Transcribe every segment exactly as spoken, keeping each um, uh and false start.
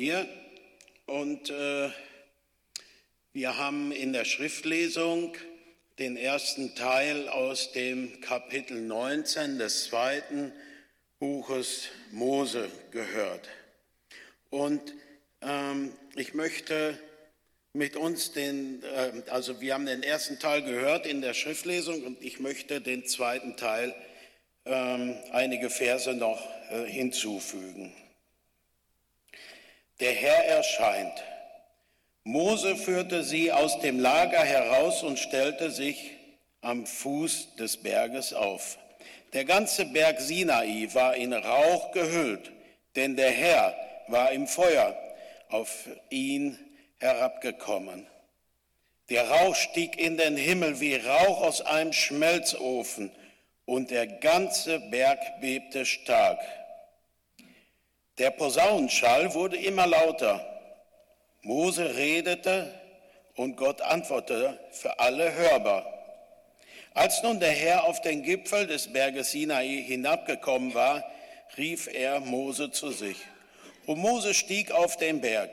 mir und äh, wir haben in der Schriftlesung den ersten Teil aus dem Kapitel neunzehn des zweiten Buches Mose gehört. Und ähm, ich möchte mit uns den, äh, also wir haben den ersten Teil gehört in der Schriftlesung und ich möchte den zweiten Teil ähm, einige Verse noch äh, hinzufügen. Der Herr erscheint. Mose führte sie aus dem Lager heraus und stellte sich am Fuß des Berges auf. Der ganze Berg Sinai war in Rauch gehüllt, denn der Herr war im Feuer auf ihn herabgekommen. Der Rauch stieg in den Himmel wie Rauch aus einem Schmelzofen und der ganze Berg bebte stark. Der Posaunenschall wurde immer lauter. Mose redete und Gott antwortete für alle hörbar. Als nun der Herr auf den Gipfel des Berges Sinai hinabgekommen war, rief er Mose zu sich. Und Mose stieg auf den Berg.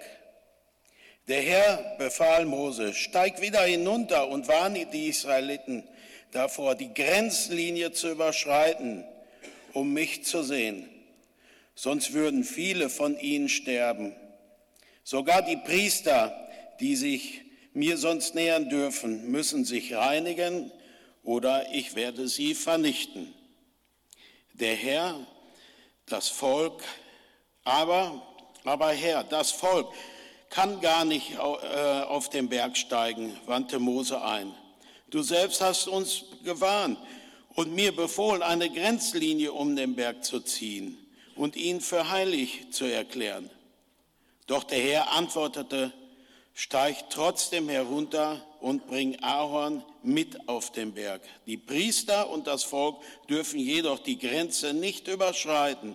Der Herr befahl Mose, steig wieder hinunter und warne die Israeliten davor, die Grenzlinie zu überschreiten, um mich zu sehen. Sonst würden viele von ihnen sterben. Sogar die Priester, die sich mir sonst nähern dürfen, müssen sich reinigen oder ich werde sie vernichten. Der Herr, das Volk, aber, aber Herr, das Volk kann gar nicht auf den Berg steigen, wandte Mose ein. Du selbst hast uns gewarnt und mir befohlen, eine Grenzlinie um den Berg zu ziehen und ihn für heilig zu erklären. Doch der Herr antwortete, steig trotzdem herunter und bring Aaron mit auf den Berg. Die Priester und das Volk dürfen jedoch die Grenze nicht überschreiten,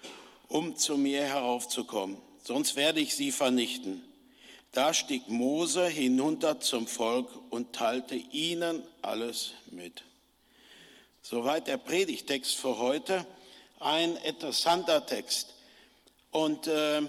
um zu mir heraufzukommen, sonst werde ich sie vernichten. Da stieg Mose hinunter zum Volk und teilte ihnen alles mit. Soweit der Predigtext für heute. Ein interessanter Text. Und äh,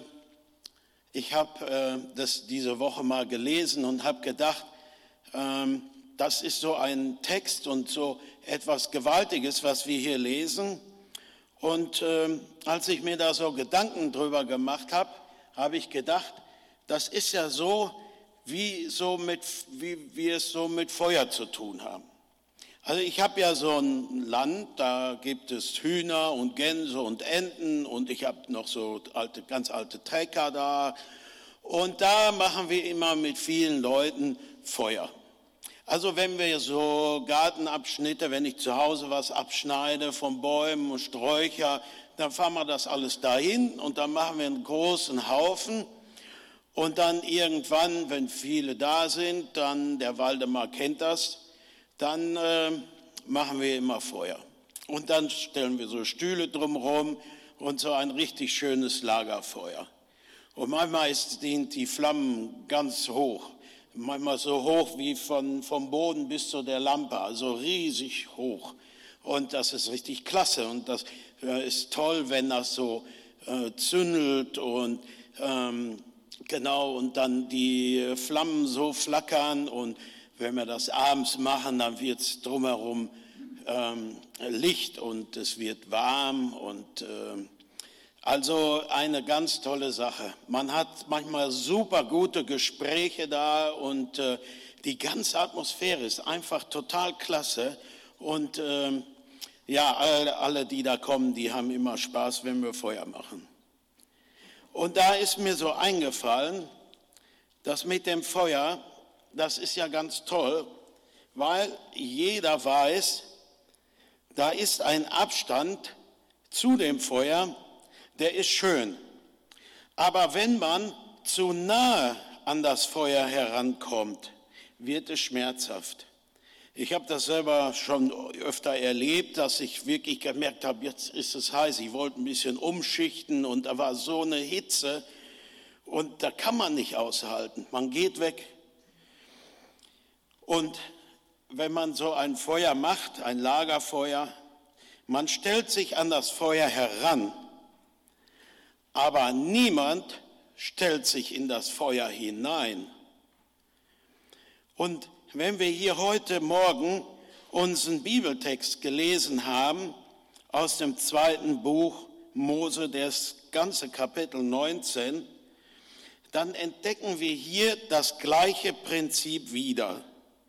ich habe äh, das diese Woche mal gelesen und habe gedacht, ähm, das ist so ein Text und so etwas Gewaltiges, was wir hier lesen. Und äh, als ich mir da so Gedanken drüber gemacht habe, habe ich gedacht, das ist ja so, wie, so mit, wie wir es so mit Feuer zu tun haben. Also ich habe ja so ein Land, da gibt es Hühner und Gänse und Enten und ich habe noch so alte, ganz alte Trecker da. Und da machen wir immer mit vielen Leuten Feuer. Also wenn wir so Gartenabschnitte, wenn ich zu Hause was abschneide von Bäumen und Sträucher, dann fahren wir das alles dahin und dann machen wir einen großen Haufen. Und dann irgendwann, wenn viele da sind, dann, der Waldemar kennt das, dann äh, machen wir immer Feuer. Und dann stellen wir so Stühle drumherum und so ein richtig schönes Lagerfeuer. Und manchmal sind die Flammen ganz hoch, manchmal so hoch wie von, vom Boden bis zu der Lampe, also riesig hoch. Und das ist richtig klasse und das äh, ist toll, wenn das so äh, zündelt und ähm, genau und dann die Flammen so flackern und wenn wir das abends machen, dann wird es drumherum ähm, Licht und es wird warm und äh, also eine ganz tolle Sache. Man hat manchmal super gute Gespräche da und äh, die ganze Atmosphäre ist einfach total klasse und äh, ja, alle, alle, die da kommen, die haben immer Spaß, wenn wir Feuer machen. Und da ist mir so eingefallen, dass mit dem Feuer, das ist ja ganz toll, weil jeder weiß, da ist ein Abstand zu dem Feuer, der ist schön. Aber wenn man zu nahe an das Feuer herankommt, wird es schmerzhaft. Ich habe das selber schon öfter erlebt, dass ich wirklich gemerkt habe, jetzt ist es heiß. Ich wollte ein bisschen umschichten und da war so eine Hitze und da kann man nicht aushalten. Man geht weg. Und wenn man so ein Feuer macht, ein Lagerfeuer, man stellt sich an das Feuer heran, aber niemand stellt sich in das Feuer hinein. Und wenn wir hier heute Morgen unseren Bibeltext gelesen haben, aus dem zweiten Buch Mose, das ganze Kapitel neunzehn, dann entdecken wir hier das gleiche Prinzip wieder.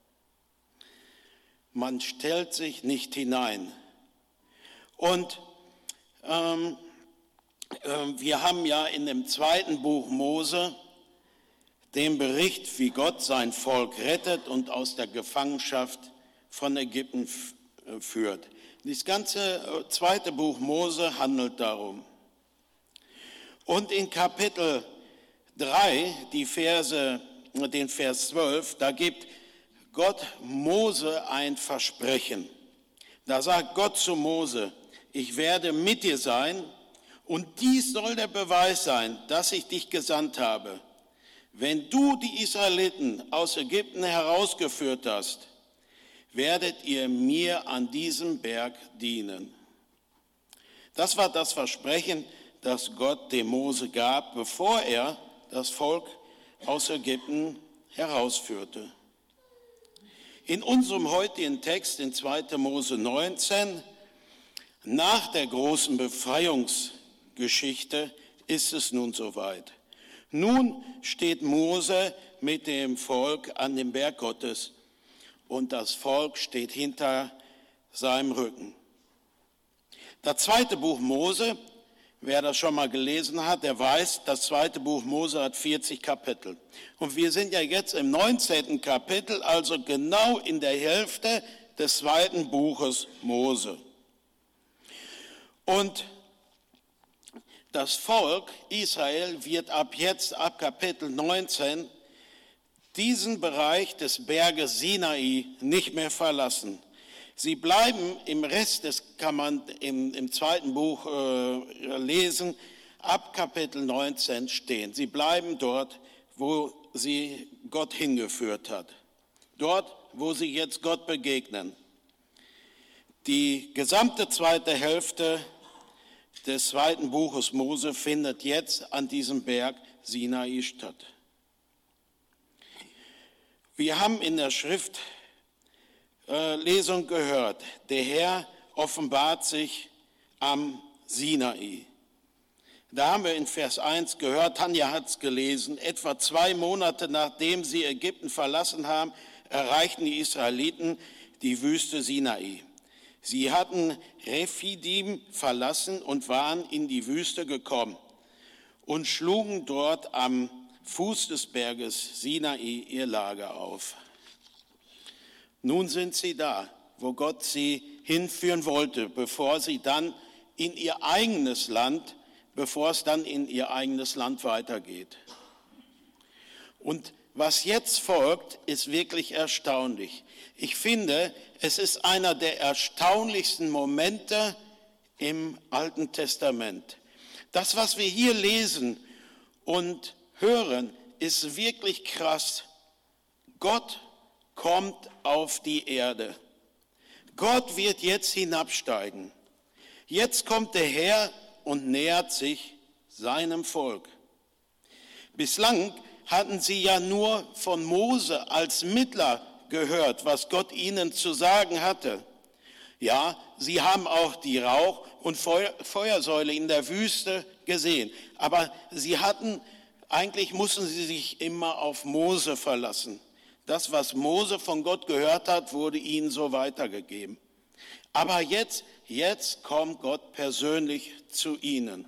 Man stellt sich nicht hinein. Und ähm, äh, wir haben ja in dem zweiten Buch Mose den Bericht, wie Gott sein Volk rettet und aus der Gefangenschaft von Ägypten f- äh, führt. Das ganze zweite Buch Mose handelt darum. Und in Kapitel drei, die Verse, den Vers zwölf, da gibt Gott Mose ein Versprechen. Da sagt Gott zu Mose: Ich werde mit dir sein, und dies soll der Beweis sein, dass ich dich gesandt habe. Wenn du die Israeliten aus Ägypten herausgeführt hast, werdet ihr mir an diesem Berg dienen. Das war das Versprechen, das Gott dem Mose gab, bevor er das Volk aus Ägypten herausführte. In unserem heutigen Text in zweiter Mose neunzehn, nach der großen Befreiungsgeschichte, ist es nun soweit. Nun steht Mose mit dem Volk an dem Berg Gottes und das Volk steht hinter seinem Rücken. Das zweite Buch Mose, wer das schon mal gelesen hat, der weiß, das zweite Buch Mose hat vierzig Kapitel. Und wir sind ja jetzt im neunzehnten Kapitel, also genau in der Hälfte des zweiten Buches Mose. Und das Volk Israel wird ab jetzt, ab Kapitel neunzehn, diesen Bereich des Berges Sinai nicht mehr verlassen. Sie bleiben im Rest, des kann man im, im zweiten Buch äh, lesen, ab Kapitel neunzehn stehen. Sie bleiben dort, wo sie Gott hingeführt hat. Dort, wo sie jetzt Gott begegnen. Die gesamte zweite Hälfte des zweiten Buches Mose findet jetzt an diesem Berg Sinai statt. Wir haben in der Schriftlesung gehört, der Herr offenbart sich am Sinai. Da haben wir in Vers eins gehört, Tanja hat es gelesen, etwa zwei Monate nachdem sie Ägypten verlassen haben, erreichten die Israeliten die Wüste Sinai. Sie hatten Rephidim verlassen und waren in die Wüste gekommen und schlugen dort am Fuß des Berges Sinai ihr Lager auf. Nun sind sie da, wo Gott sie hinführen wollte, bevor sie dann in ihr eigenes Land, bevor es dann in ihr eigenes Land weitergeht. Und was jetzt folgt, ist wirklich erstaunlich. Ich finde, es ist einer der erstaunlichsten Momente im Alten Testament. Das, was wir hier lesen und hören, ist wirklich krass. Gott kommt auf die Erde. Gott wird jetzt hinabsteigen. Jetzt kommt der Herr und nähert sich seinem Volk. Bislang hatten sie ja nur von Mose als Mittler gehört, was Gott ihnen zu sagen hatte. Ja, sie haben auch die Rauch- und Feuersäule in der Wüste gesehen, aber sie hatten, eigentlich mussten sie sich immer auf Mose verlassen. Das, was Mose von Gott gehört hat, wurde ihnen so weitergegeben. Aber jetzt, jetzt kommt Gott persönlich zu ihnen.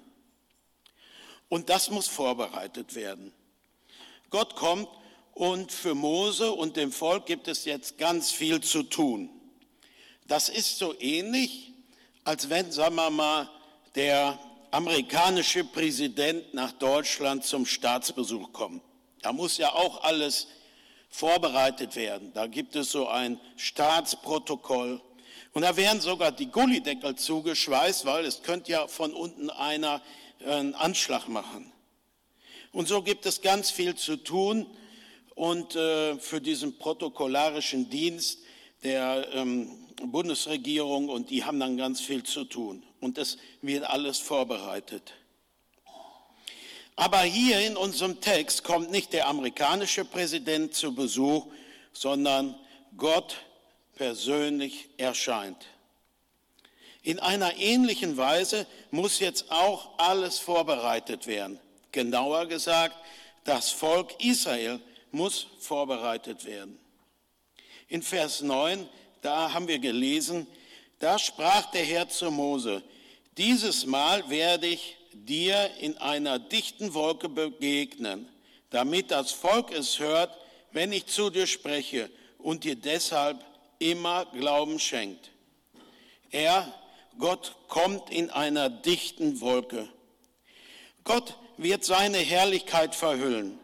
Und das muss vorbereitet werden. Gott kommt und für Mose und dem Volk gibt es jetzt ganz viel zu tun. Das ist so ähnlich, als wenn, sagen wir mal, der amerikanische Präsident nach Deutschland zum Staatsbesuch kommt. Da muss ja auch alles vorbereitet werden. Da gibt es so ein Staatsprotokoll. Und da werden sogar die Gullideckel zugeschweißt, weil es könnte ja von unten einer einen Anschlag machen. Und so gibt es ganz viel zu tun. Und äh, für diesen protokollarischen Dienst der ähm, Bundesregierung, und die haben dann ganz viel zu tun. Und das wird alles vorbereitet. Aber hier in unserem Text kommt nicht der amerikanische Präsident zu Besuch, sondern Gott persönlich erscheint. In einer ähnlichen Weise muss jetzt auch alles vorbereitet werden. Genauer gesagt, das Volk Israel muss vorbereitet werden. In Vers neun, da haben wir gelesen, da sprach der Herr zu Mose: Dieses Mal werde ich dir in einer dichten Wolke begegnen, damit das Volk es hört, wenn ich zu dir spreche und dir deshalb immer Glauben schenkt. Er, Gott, kommt in einer dichten Wolke. Gott wird seine Herrlichkeit verhüllen.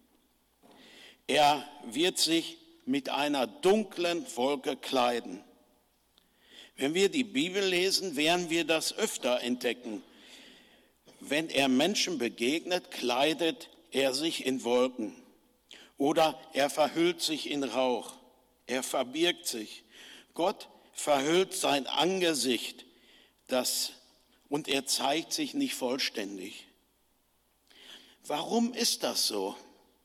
Er wird sich mit einer dunklen Wolke kleiden. Wenn wir die Bibel lesen, werden wir das öfter entdecken. Wenn er Menschen begegnet, kleidet er sich in Wolken. Oder er verhüllt sich in Rauch. Er verbirgt sich. Gott verhüllt sein Angesicht, das, und er zeigt sich nicht vollständig. Warum ist das so?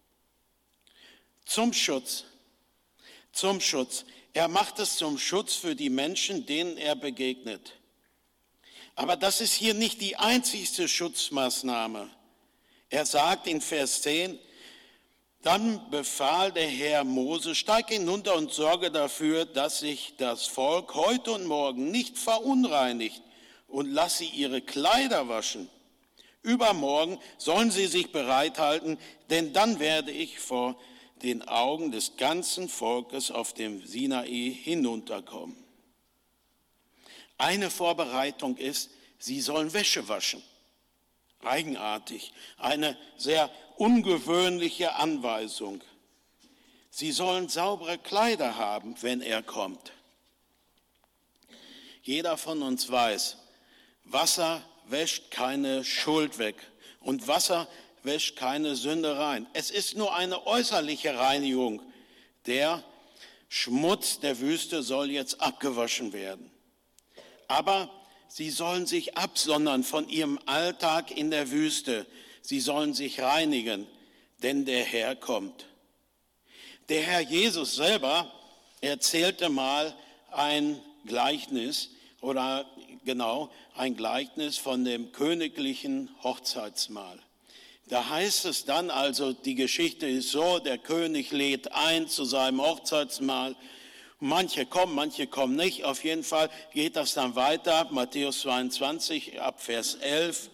Zum Schutz. Zum Schutz. Er macht es zum Schutz für die Menschen, denen er begegnet. Aber das ist hier nicht die einzigste Schutzmaßnahme. Er sagt in Vers zehn, dann befahl der Herr Mose, steig hinunter und sorge dafür, dass sich das Volk heute und morgen nicht verunreinigt und lass sie ihre Kleider waschen. Übermorgen sollen sie sich bereithalten, denn dann werde ich vor den Augen des ganzen Volkes auf dem Sinai hinunterkommen. Eine Vorbereitung ist, sie sollen Wäsche waschen. Eigenartig, eine sehr ungewöhnliche Anweisung. Sie sollen saubere Kleider haben, wenn er kommt. Jeder von uns weiß, Wasser wäscht keine Schuld weg und Wasser wäscht keine Sünde rein. Es ist nur eine äußerliche Reinigung. Der Schmutz der Wüste soll jetzt abgewaschen werden. Aber sie sollen sich absondern von ihrem Alltag in der Wüste. Sie sollen sich reinigen, denn der Herr kommt. Der Herr Jesus selber erzählte mal ein Gleichnis, oder genau, ein Gleichnis von dem königlichen Hochzeitsmahl. Da heißt es dann also, die Geschichte ist so, der König lädt ein zu seinem Hochzeitsmahl. Manche kommen, manche kommen nicht. Auf jeden Fall geht das dann weiter, Matthäus zweiundzwanzig, ab Vers elf.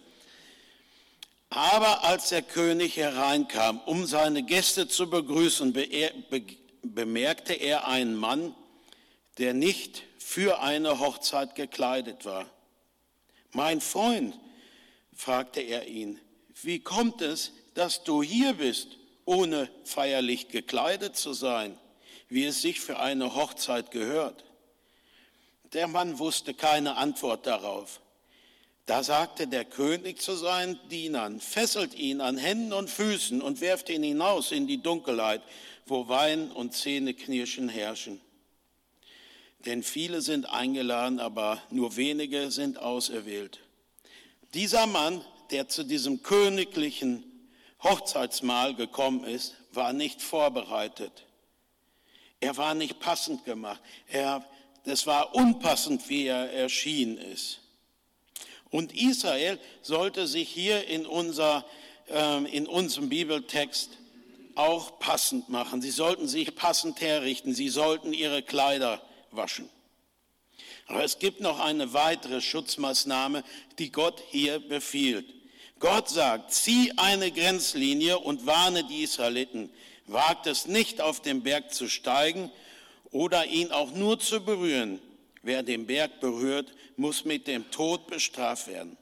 Aber als der König hereinkam, um seine Gäste zu begrüßen, bemerkte er einen Mann, der nicht für eine Hochzeit gekleidet war. Mein Freund, fragte er ihn, wie kommt es, dass du hier bist, ohne feierlich gekleidet zu sein, wie es sich für eine Hochzeit gehört? Der Mann wusste keine Antwort darauf. Da sagte der König zu seinen Dienern, fesselt ihn an Händen und Füßen und werft ihn hinaus in die Dunkelheit, wo Weinen und Zähneknirschen herrschen. Denn viele sind eingeladen, aber nur wenige sind auserwählt. Dieser Mann, der zu diesem königlichen Hochzeitsmahl gekommen ist, war nicht vorbereitet. Er war nicht passend gemacht. Er, das war unpassend, wie er erschienen ist. Und Israel sollte sich hier in, unser, äh, in unserem Bibeltext auch passend machen. Sie sollten sich passend herrichten. Sie sollten ihre Kleider waschen. Aber es gibt noch eine weitere Schutzmaßnahme, die Gott hier befiehlt. Gott sagt, zieh eine Grenzlinie und warne die Israeliten. Wagt es nicht, auf den Berg zu steigen oder ihn auch nur zu berühren. Wer den Berg berührt, muss mit dem Tod bestraft werden.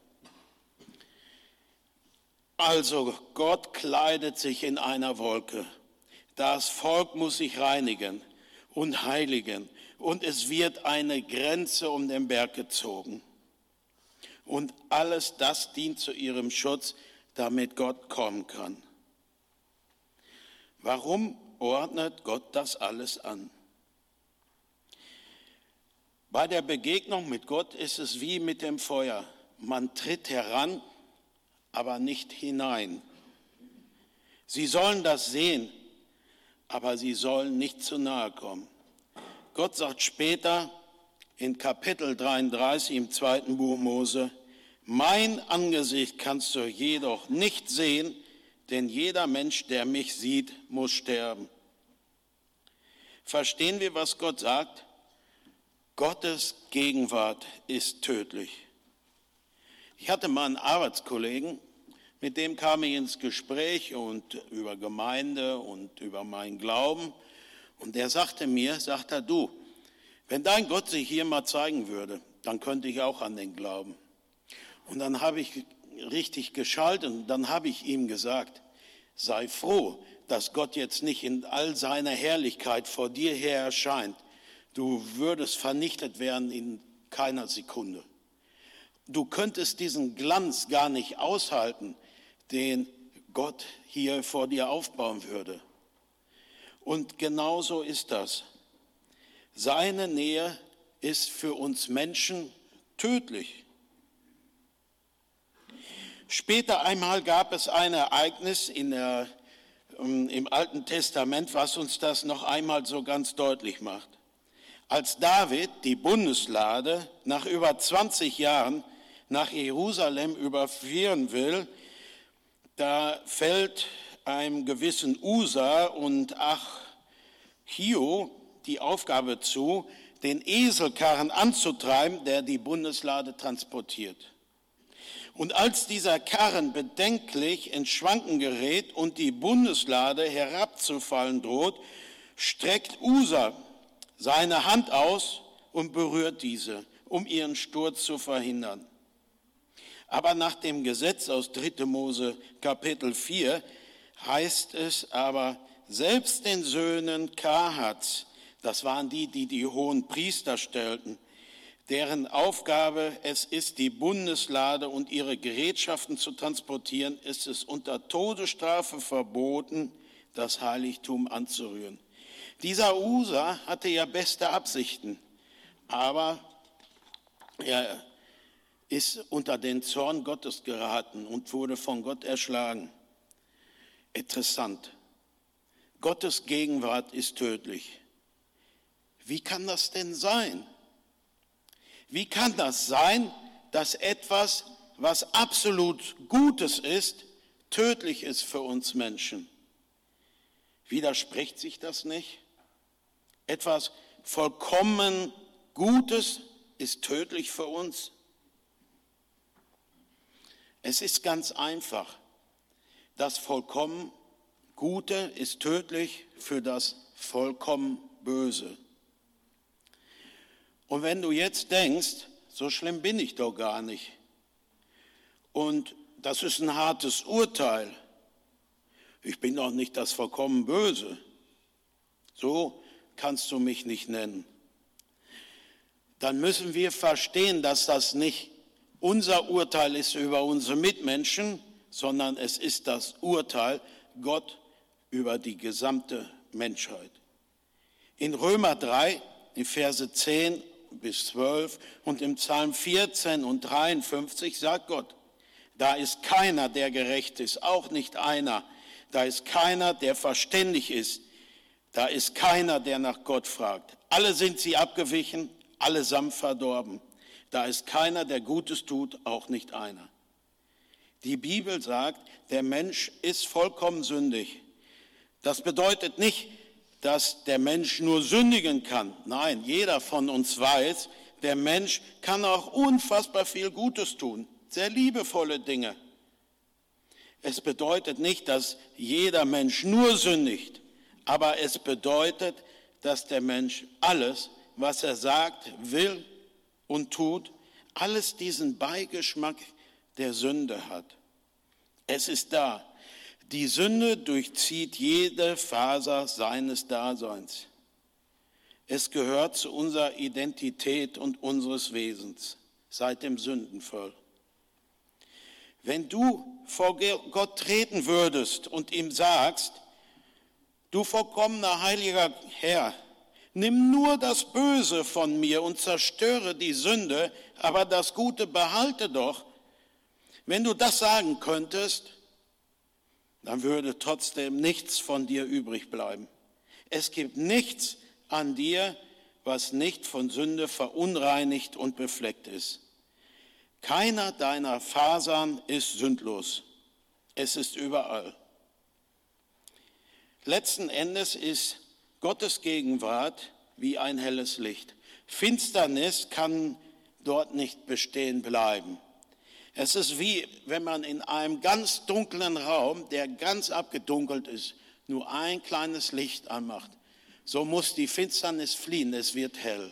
Also Gott kleidet sich in einer Wolke. Das Volk muss sich reinigen und heiligen. Und es wird eine Grenze um den Berg gezogen. Und alles das dient zu ihrem Schutz, damit Gott kommen kann. Warum ordnet Gott das alles an? Bei der Begegnung mit Gott ist es wie mit dem Feuer. Man tritt heran, aber nicht hinein. Sie sollen das sehen, aber sie sollen nicht zu nahe kommen. Gott sagt später in Kapitel dreiunddreißig im zweiten Buch Mose, mein Angesicht kannst du jedoch nicht sehen, denn jeder Mensch, der mich sieht, muss sterben. Verstehen wir, was Gott sagt? Gottes Gegenwart ist tödlich. Ich hatte mal einen Arbeitskollegen, mit dem kam ich ins Gespräch und über Gemeinde und über meinen Glauben. Und der sagte mir, sagt er, du, wenn dein Gott sich hier mal zeigen würde, dann könnte ich auch an den glauben. Und dann habe ich richtig geschaltet und dann habe ich ihm gesagt, sei froh, dass Gott jetzt nicht in all seiner Herrlichkeit vor dir her erscheint. Du würdest vernichtet werden in keiner Sekunde. Du könntest diesen Glanz gar nicht aushalten, den Gott hier vor dir aufbauen würde. Und genauso ist das. Seine Nähe ist für uns Menschen tödlich. Später einmal gab es ein Ereignis in der, im Alten Testament, was uns das noch einmal so ganz deutlich macht. Als David die Bundeslade nach über zwanzig Jahren nach Jerusalem überführen will, da fällt einem gewissen Usa und Achio die Aufgabe zu, den Eselkarren anzutreiben, der die Bundeslade transportiert. Und als dieser Karren bedenklich ins Schwanken gerät und die Bundeslade herabzufallen droht, streckt Usa seine Hand aus und berührt diese, um ihren Sturz zu verhindern. Aber nach dem Gesetz aus dritter Mose Kapitel vier heißt es aber, selbst den Söhnen Kahats, das waren die, die die hohen Priester stellten, deren Aufgabe es ist, die Bundeslade und ihre Gerätschaften zu transportieren, ist es unter Todesstrafe verboten, das Heiligtum anzurühren. Dieser Usa hatte ja beste Absichten, aber er ist unter den Zorn Gottes geraten und wurde von Gott erschlagen. Interessant. Gottes Gegenwart ist tödlich. Wie kann das denn sein? Wie kann das sein, dass etwas, was absolut Gutes ist, tödlich ist für uns Menschen? Widerspricht sich das nicht? Etwas vollkommen Gutes ist tödlich für uns? Es ist ganz einfach. Das vollkommen Gute ist tödlich für das vollkommen Böse. Und wenn du jetzt denkst, so schlimm bin ich doch gar nicht, und das ist ein hartes Urteil, ich bin doch nicht das vollkommen Böse, so kannst du mich nicht nennen, dann müssen wir verstehen, dass das nicht unser Urteil ist über unsere Mitmenschen, sondern es ist das Urteil Gott über die gesamte Menschheit. In Römer drei, in Verse zehn bis zwölf und im Psalm vierzehn und dreiundfünfzig sagt Gott, da ist keiner, der gerecht ist, auch nicht einer. Da ist keiner, der verständig ist. Da ist keiner, der nach Gott fragt. Alle sind sie abgewichen, allesamt verdorben. Da ist keiner, der Gutes tut, auch nicht einer. Die Bibel sagt, der Mensch ist vollkommen sündig. Das bedeutet nicht, dass der Mensch nur sündigen kann. Nein, jeder von uns weiß, der Mensch kann auch unfassbar viel Gutes tun, sehr liebevolle Dinge. Es bedeutet nicht, dass jeder Mensch nur sündigt, aber es bedeutet, dass der Mensch alles, was er sagt, will und tut, alles diesen Beigeschmack der Sünde hat. Es ist da. Die Sünde durchzieht jede Faser seines Daseins. Es gehört zu unserer Identität und unseres Wesens seit dem Sündenfall. Wenn du vor Gott treten würdest und ihm sagst, du vollkommener heiliger Herr, nimm nur das Böse von mir und zerstöre die Sünde, aber das Gute behalte doch. Wenn du das sagen könntest, dann würde trotzdem nichts von dir übrig bleiben. Es gibt nichts an dir, was nicht von Sünde verunreinigt und befleckt ist. Keiner deiner Fasern ist sündlos. Es ist überall. Letzten Endes ist Gottes Gegenwart wie ein helles Licht. Finsternis kann dort nicht bestehen bleiben. Es ist wie, wenn man in einem ganz dunklen Raum, der ganz abgedunkelt ist, nur ein kleines Licht anmacht. So muss die Finsternis fliehen, es wird hell.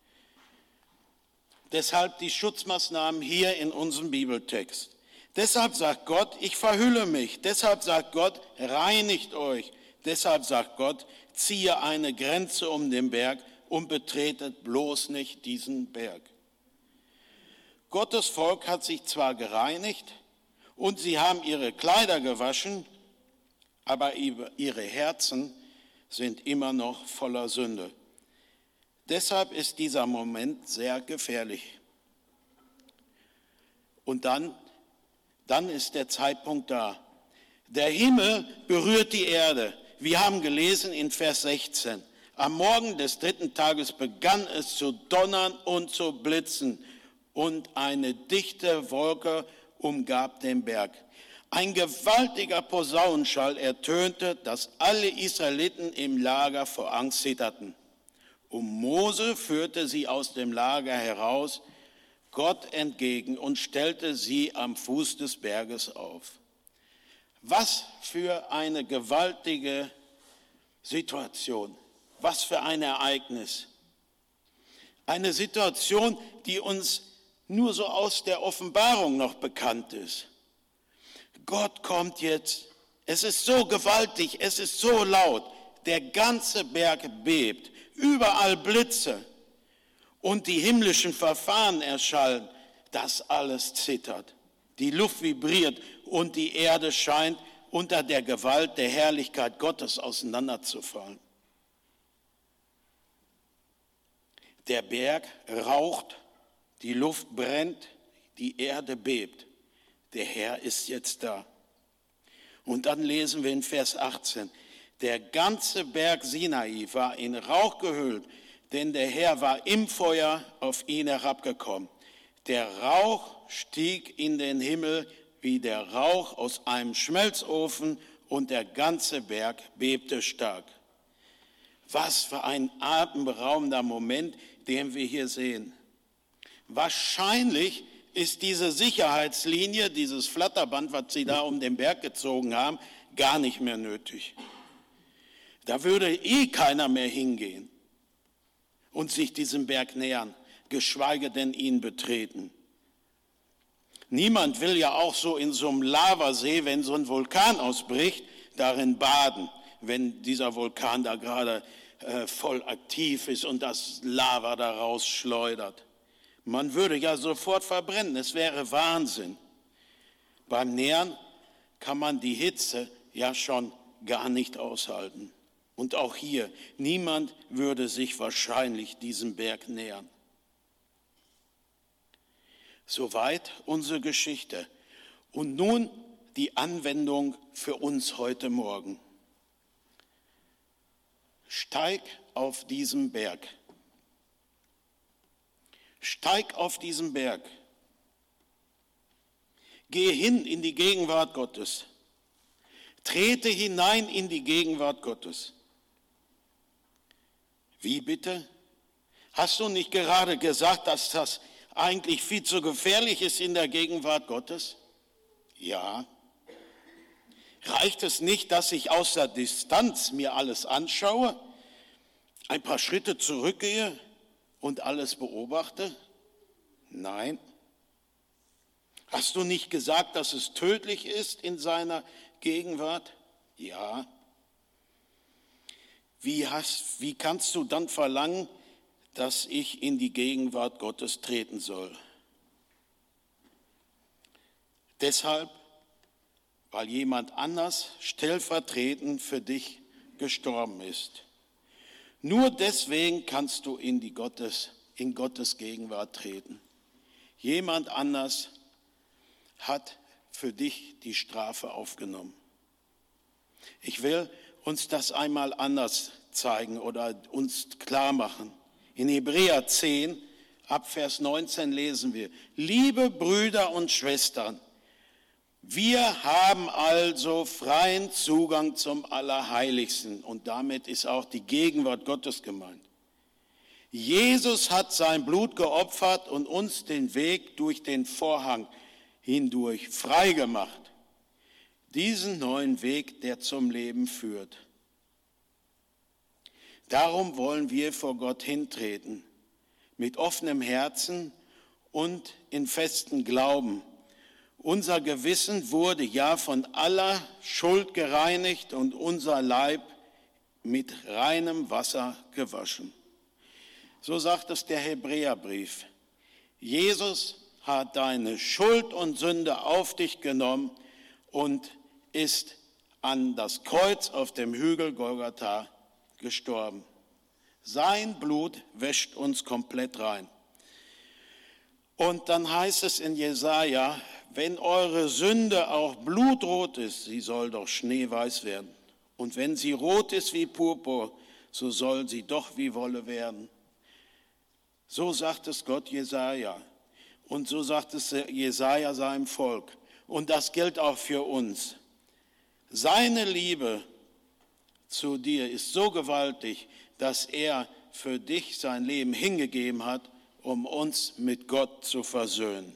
Deshalb die Schutzmaßnahmen hier in unserem Bibeltext. Deshalb sagt Gott, ich verhülle mich. Deshalb sagt Gott, reinigt euch. Deshalb sagt Gott, ziehe eine Grenze um den Berg und betretet bloß nicht diesen Berg. Gottes Volk hat sich zwar gereinigt und sie haben ihre Kleider gewaschen, aber ihre Herzen sind immer noch voller Sünde. Deshalb ist dieser Moment sehr gefährlich. Und dann, dann ist der Zeitpunkt da. Der Himmel berührt die Erde. Wir haben gelesen in Vers sechzehn. Am Morgen des dritten Tages begann es zu donnern und zu blitzen und eine dichte Wolke umgab den Berg. Ein gewaltiger Posaunenschall ertönte, dass alle Israeliten im Lager vor Angst zitterten. Und Mose führte sie aus dem Lager heraus, Gott entgegen, und stellte sie am Fuß des Berges auf. Was für eine gewaltige Situation, was für ein Ereignis. Eine Situation, die uns nur so aus der Offenbarung noch bekannt ist. Gott kommt jetzt, es ist so gewaltig, es ist so laut, der ganze Berg bebt, überall Blitze und die himmlischen Verfahren erschallen, das alles zittert. Die Luft vibriert und die Erde scheint unter der Gewalt der Herrlichkeit Gottes auseinanderzufallen. Der Berg raucht, die Luft brennt, die Erde bebt. Der Herr ist jetzt da. Und dann lesen wir in Vers achtzehn, der ganze Berg Sinai war in Rauch gehüllt, denn der Herr war im Feuer auf ihn herabgekommen. Der Rauch stieg in den Himmel wie der Rauch aus einem Schmelzofen und der ganze Berg bebte stark. Was für ein atemberaubender Moment, den wir hier sehen. Wahrscheinlich ist diese Sicherheitslinie, dieses Flatterband, was sie da um den Berg gezogen haben, gar nicht mehr nötig. Da würde eh keiner mehr hingehen und sich diesem Berg nähern, geschweige denn ihn betreten. Niemand will ja auch so in so einem Lavasee, wenn so ein Vulkan ausbricht, darin baden, wenn dieser Vulkan da gerade äh, voll aktiv ist und das Lava da rausschleudert. Man würde ja sofort verbrennen, es wäre Wahnsinn. Beim Nähern kann man die Hitze ja schon gar nicht aushalten. Und auch hier, niemand würde sich wahrscheinlich diesem Berg nähern. Soweit unsere Geschichte. Und nun die Anwendung für uns heute Morgen. Steig auf diesen Berg. Steig auf diesen Berg. Gehe hin in die Gegenwart Gottes. Trete hinein in die Gegenwart Gottes. Wie bitte? Hast du nicht gerade gesagt, dass das eigentlich viel zu gefährlich ist in der Gegenwart Gottes? Ja. Reicht es nicht, dass ich aus der Distanz mir alles anschaue, ein paar Schritte zurückgehe und alles beobachte? Nein. Hast du nicht gesagt, dass es tödlich ist in seiner Gegenwart? Ja. Wie, hast, wie kannst du dann verlangen, dass ich in die Gegenwart Gottes treten soll? Deshalb, weil jemand anders stellvertretend für dich gestorben ist. Nur deswegen kannst du in, die Gottes, in Gottes Gegenwart treten. Jemand anders hat für dich die Strafe aufgenommen. Ich will uns das einmal anders zeigen oder uns klar machen. In Hebräer zehn, ab Vers neunzehn lesen wir: Liebe Brüder und Schwestern, wir haben also freien Zugang zum Allerheiligsten, und damit ist auch die Gegenwart Gottes gemeint. Jesus hat sein Blut geopfert und uns den Weg durch den Vorhang hindurch frei gemacht. Diesen neuen Weg, der zum Leben führt. Darum wollen wir vor Gott hintreten, mit offenem Herzen und in festem Glauben. Unser Gewissen wurde ja von aller Schuld gereinigt und unser Leib mit reinem Wasser gewaschen. So sagt es der Hebräerbrief. Jesus hat deine Schuld und Sünde auf dich genommen und ist an das Kreuz auf dem Hügel Golgatha gestorben. Sein Blut wäscht uns komplett rein. Und dann heißt es in Jesaja, wenn eure Sünde auch blutrot ist, sie soll doch schneeweiß werden. Und wenn sie rot ist wie Purpur, so soll sie doch wie Wolle werden. So sagt es Gott Jesaja. Und so sagt es Jesaja seinem Volk. Und das gilt auch für uns. Seine Liebe zu dir ist so gewaltig, dass er für dich sein Leben hingegeben hat, um uns mit Gott zu versöhnen.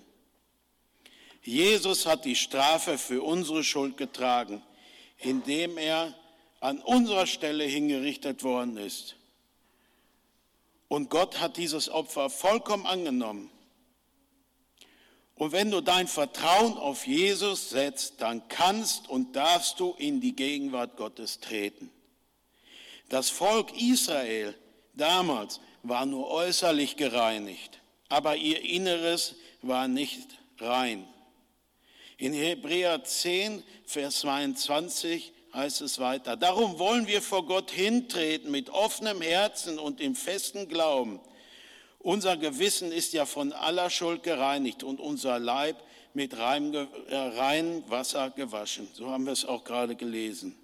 Jesus hat die Strafe für unsere Schuld getragen, indem er an unserer Stelle hingerichtet worden ist. Und Gott hat dieses Opfer vollkommen angenommen. Und wenn du dein Vertrauen auf Jesus setzt, dann kannst und darfst du in die Gegenwart Gottes treten. Das Volk Israel damals war nur äußerlich gereinigt, aber ihr Inneres war nicht rein. In Hebräer zehn, Vers zweiundzwanzig heißt es weiter: Darum wollen wir vor Gott hintreten mit offenem Herzen und im festen Glauben. Unser Gewissen ist ja von aller Schuld gereinigt und unser Leib mit reinem Wasser gewaschen. So haben wir es auch gerade gelesen.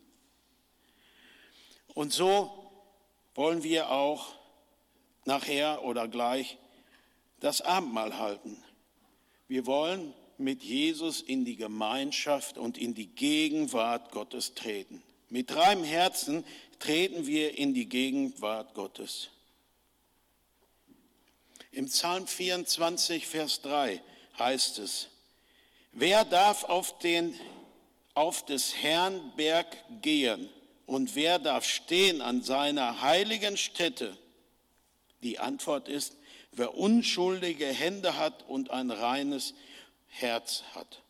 Und so wollen wir auch nachher oder gleich das Abendmahl halten. Wir wollen mit Jesus in die Gemeinschaft und in die Gegenwart Gottes treten. Mit reinem Herzen treten wir in die Gegenwart Gottes. Im Psalm vierundzwanzig, Vers drei heißt es: Wer darf auf den, auf des Herrn Berg gehen und wer darf stehen an seiner heiligen Stätte? Die Antwort ist: Wer unschuldige Hände hat und ein reines Herz hat.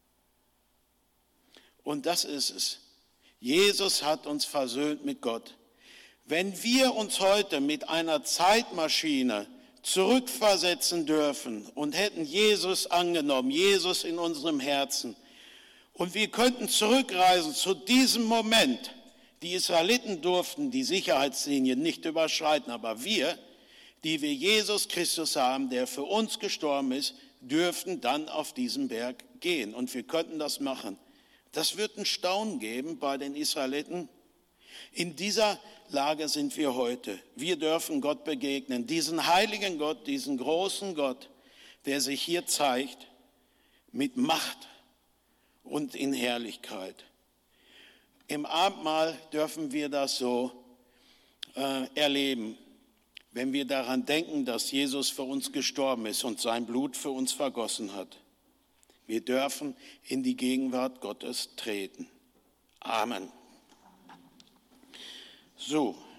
Und das ist es. Jesus hat uns versöhnt mit Gott. Wenn wir uns heute mit einer Zeitmaschine zurückversetzen dürfen und hätten Jesus angenommen, Jesus in unserem Herzen, und wir könnten zurückreisen zu diesem Moment. Die Israeliten durften die Sicherheitslinie nicht überschreiten, aber wir, die wir Jesus Christus haben, der für uns gestorben ist, dürften dann auf diesen Berg gehen und wir könnten das machen. Das wird ein Staunen geben bei den Israeliten. In dieser Lage sind wir heute. Wir dürfen Gott begegnen, diesen heiligen Gott, diesen großen Gott, der sich hier zeigt mit Macht und in Herrlichkeit. Im Abendmahl dürfen wir das so äh, erleben, wenn wir daran denken, dass Jesus für uns gestorben ist und sein Blut für uns vergossen hat. Wir dürfen in die Gegenwart Gottes treten. Amen. So.